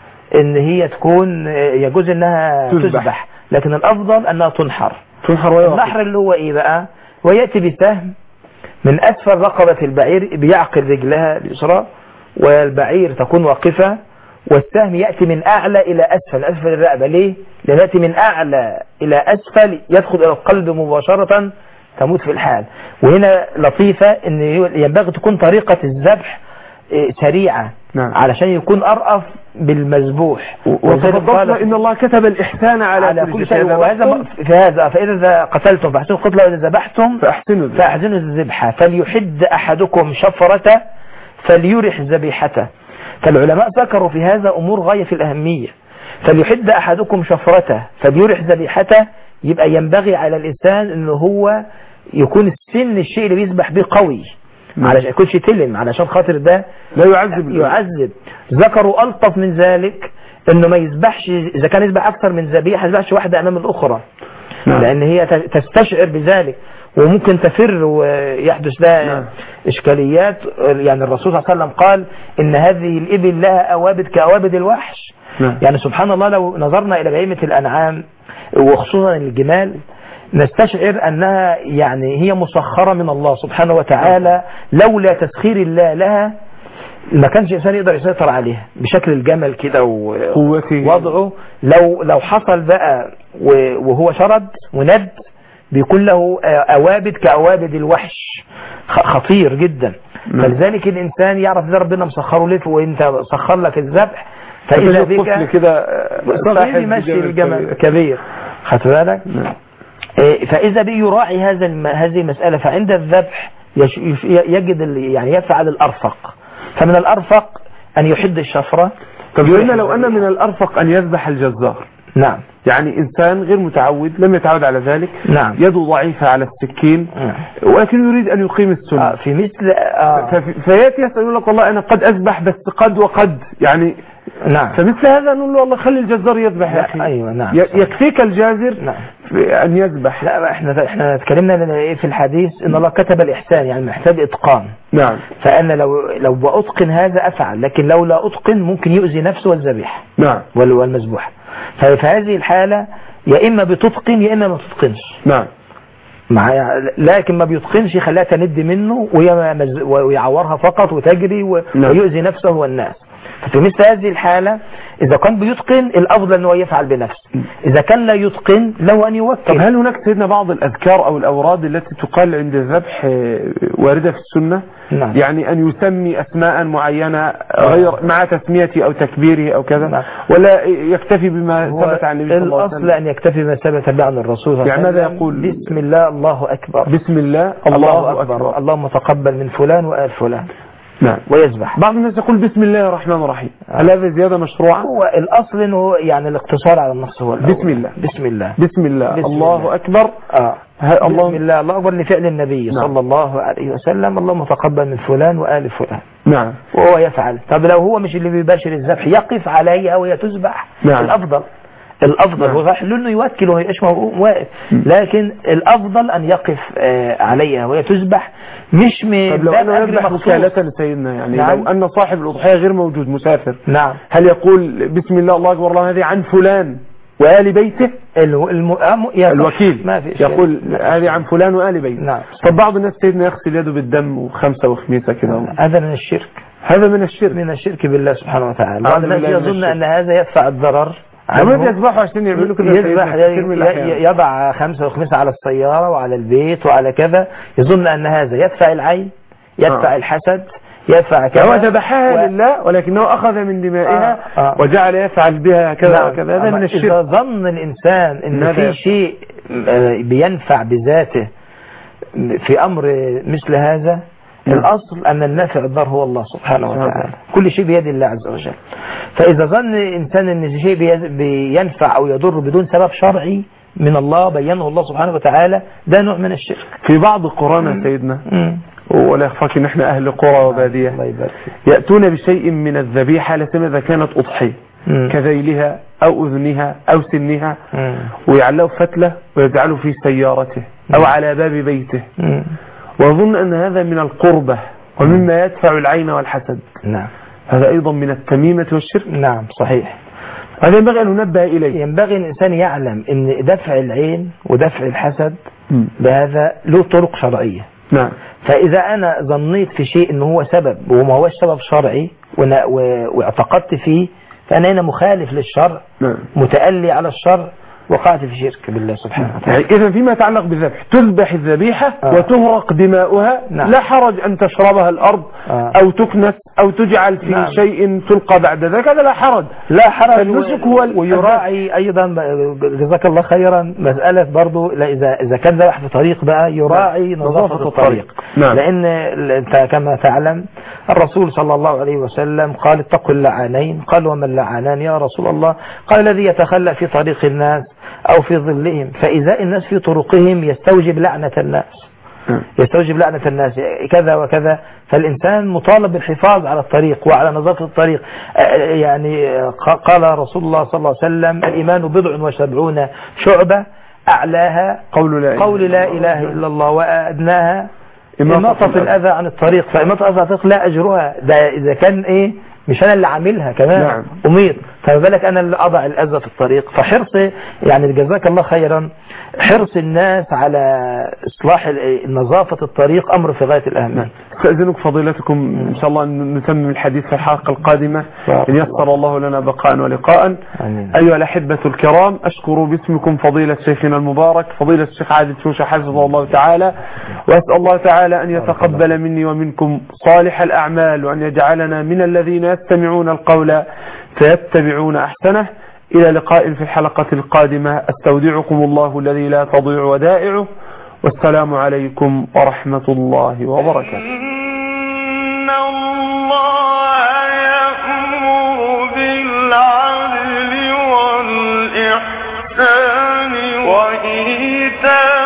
ان هي تكون يجوز أنها تذبح, تذبح. لكن الأفضل أنها تنحر. النحر اللي هو ايه بقى؟ ويأتي بسهم من اسفل رقبة البعير بيعقل رجلها اليسرى والبعير تكون واقفة، والسهم يأتي من اعلى الى اسفل، اسفل الرقبة. ليه؟ لأنه يأتي من اعلى الى اسفل يدخل الى القلب مباشرة تموت في الحال. وهنا لطيفة ان ينبغي تكون طريقة الذبح سريعة. نعم. علشان يكون أرأف بالمذبوح. وتفضلت إن الله كتب الإحسان على, على كل شيء. وهذا في هذا فإذا قتلتم فأحسنوا القتلة وإذا ذبحتم فأحسنوا فأحسنوا الذبحة فليحد أحدكم شفرته فليرح ذبيحته. فالعلماء ذكروا في هذا أمور غاية في الأهمية. فليحد أحدكم شفرته فليرح ذبيحته، يبقى ينبغي على الإنسان إنه هو يكون السن الشيء اللي بيذبح به قوي، علشان يكونش تلم، علشان خاطر ده لا يعذب يعذب. ذكروا ألطف من ذلك انه ما يذبحش، اذا كان يذبح اكثر من ذبيحه ما يذبحش واحده امام الاخرى. نعم. لان هي تستشعر بذلك وممكن تفر ويحدث لها نعم. اشكاليات. يعني الرسول صلى الله عليه وسلم قال ان هذه الابل لها اوابد كاوابد الوحش. نعم. يعني سبحان الله لو نظرنا الى بهيمه الانعام وخصوصا الجمال نستشعر أنها يعني هي مسخرة من الله سبحانه وتعالى، لولا تسخير الله لها ما كانش إنسان يقدر يسيطر عليها بشكل الجمل كده ووضعه. لو لو حصل بقى وهو شرد وند بيكون له أوابد كأوابد الوحش، خطير جدا. فلذلك الإنسان يعرف إذا ربنا مسخره ليه، وإنت سخر لك الذبح فإذا بك كده صاحب يمشي الجمل كبير. خدت بالك؟ فإذا بي يراعي هذا هذه المسألة، فعند الذبح يجد يعني يفعل الأرفق. فمن الأرفق أن يحد الشفرة. طب قلنا لو أن من الأرفق أن يذبح الجزار. نعم. يعني إنسان غير متعود لم يتعود على ذلك. نعم. يده ضعيفة على السكين. نعم. ولكن يريد أن يقيم السنة. آه في مثل آه فيأتي يسأل لك والله أنا قد أذبح بس قد وقد يعني. نعم. فمثل هذا نقول له والله خلي الجزار يذبح يا أخي. أيوة نعم. يكفيك الجازر. نعم. أن يذبح. لا احنا احنا اتكلمنا في الحديث ان الله كتب الإحسان، يعني محتاج إتقان. نعم. فأنا لو لو بأتقن هذا أفعل، لكن لو لا أتقن ممكن يؤذي نفسه والذبيح. نعم. والمذبوح. ففي هذه الحالة يا إما بتتقن يا إما ما تتقنش. نعم. مع لكن ما بيتقنش يخليها تند منه ويعورها فقط وتجري ويؤذي نفسه والناس. ففي مثل هذه الحالة إذا كان بيتقن الأفضل أنه يفعل بنفسه، إذا كان لا يتقن له أن يوكل. طب هل هناك سيدنا بعض الأذكار أو الأوراد التي تقال عند الذبح واردة في السنة؟ نعم. يعني أن يسمي أسماء معينة غير مع تسميته أو تكبيره أو كذا. نعم. ولا يكتفي بما ثبت عن النبي صلى الله عليه وسلم؟ الأصل أن يكتفي بما ثبت عن الرسول صلى الله عليه وسلم. يعني ماذا يقول؟ بسم الله الله أكبر. بسم الله الله, الله أكبر. أكبر. اللهم تقبل من فلان وآل فلان. نعم. ويذبح. بعض الناس يقول بسم الله الرحمن الرحيم. هل هذا زيادة مشروعة؟ هو الأصل انه يعني الاقتصار على النص هو الأول. بسم الله بسم الله بسم الله بسم الله, الله أكبر. آه. بسم الله الله أكبر لفعل النبي. نعم. صلى الله عليه وسلم اللهم تقبل من فلان وآل فلان. نعم. وهو يفعل. طب لو هو مش اللي بيباشر الذبح يقف عليها وهي تذبح. نعم. الأفضل الأفضل نعم. هو صحيح لأنه يوكل وهي إيش واقف، لكن الأفضل أن يقف عليها وهي تذبح مش من طب لو أنه يذبح وكالة سيدنا يعني. نعم. لو أن صاحب الأضحية غير موجود مسافر. نعم. هل يقول بسم الله الله أكبر الله هذه عن فلان وآل بيته الم... الم... الوكيل ما في يقول هذه عن فلان وآل بيته. نعم. طب بعض الناس سيدنا يغسل يده بالدم وخمسة وخميسة كده. هذا من الشرك، هذا من الشرك من الشرك بالله سبحانه وتعالى. بعض الناس يظن أن هذا يدفع الضرر، ما بيذبحوا عشان يعملوا كده، يذبح يضع خمسة وخمسة على السيارة وعلى البيت وعلى كذا، يظن أن هذا يدفع العين، يدفع آه. الحسد، يدفع كذا. هو ذبحها و... لله ولكنه أخذ من دمائها آه. آه. وجعل يفعل بها كذا نعم. وكذا. هذا من الشرك. إذا ظن الإنسان أن في شيء بينفع بذاته في أمر مثل هذا، نعم. الأصل أن النافع الضار هو الله سبحانه وتعالى، كل شيء بيد الله عز وجل. فإذا ظن الإنسان أن شيء بينفع أو يضر بدون سبب شرعي من الله بينه الله سبحانه وتعالى، ده نوع من الشرك. في بعض قرانا سيدنا مم. ولا يخفاك ان احنا اهل قرى وبادية يأتون بشيء من الذبيحة لسما اذا كانت اضحية كذيلها او اذنها او سنها، مم. ويعلقوا فتلة ويجعلوا في سيارته او مم. على باب بيته، مم. ويظن ان هذا من القربة ومما يدفع العين والحسد. نعم. هذا ايضا من التميمة والشرك. نعم صحيح. هذا ينبغي ان ننبه اليه. ينبغي الانسان يعلم ان دفع العين ودفع الحسد مم. بهذا له طرق شرعية. نعم. فإذا أنا ظنيت في شيء إنه هو سبب وما هوش سبب شرعي واعتقدت فيه، فأنا هنا مخالف للشرع، نعم. متألي على الشرع، وقعت في شرك بالله سبحانه وتعالى. يعني إذا فيما يتعلق بالذبح تذبح الذبيحة آه. وتهرق دماؤها، نعم. لا حرج أن تشربها الأرض آه. أو تكنس أو تجعل في نعم. شيء تلقى بعد ذلك، هذا لا حرج. لا حرج. النسك هو ويراعي أيضا جزاك الله خيرا مسألة برضو، إذا إذا كان ذبح في طريق بقى يراعي نظافة الطريق، نعم. لأن أنت كما تعلم الرسول صلى الله عليه وسلم قال اتقوا اللعانين، قال وما اللعانان يا رسول الله؟ قال الذي يتخلى في طريق الناس أو في ظلهم، فإذا الناس في طرقهم يستوجب لعنة الناس، يستوجب لعنة الناس كذا وكذا. فالإنسان مطالب بالحفاظ على الطريق وعلى نظافة الطريق. يعني قال رسول الله صلى الله عليه وسلم الإيمان بضع وسبعون شعبة، أعلاها قول لا, قول لا إله إلا الله، وأدناها إماطة الأذى عن الطريق. فإماطة الأذى عن الطريق لا أجرها، ده إذا كان إيه مش أنا اللي عاملها كمان، نعم. أمير، فما بالك أنا اللي أضع الأذى في الطريق. فحرص يعني جزاك الله خيرا، حرص الناس على إصلاح نظافة الطريق أمر في غاية الأهمية. استأذنك فضيلتكم إن شاء الله أن نتمم الحديث في الحلقة القادمة إن يسر الله لنا بقاء ولقاء. أيها الأحبة الكرام، أشكر باسمكم فضيلة شيخنا المبارك فضيلة الشيخ عادل شوشة حفظه الله تعالى، وأسأل الله تعالى أن يتقبل مني ومنكم صالح الأعمال، وأن يجعلنا من الذين يستمعون القول فيتبعون أحسنه. إلى لقاء في الحلقة القادمة، استودعكم الله الذي لا تضيع ودائعه، والسلام عليكم ورحمة الله وبركاته. إن الله يأمر بالعدل والإحسان وإيتاء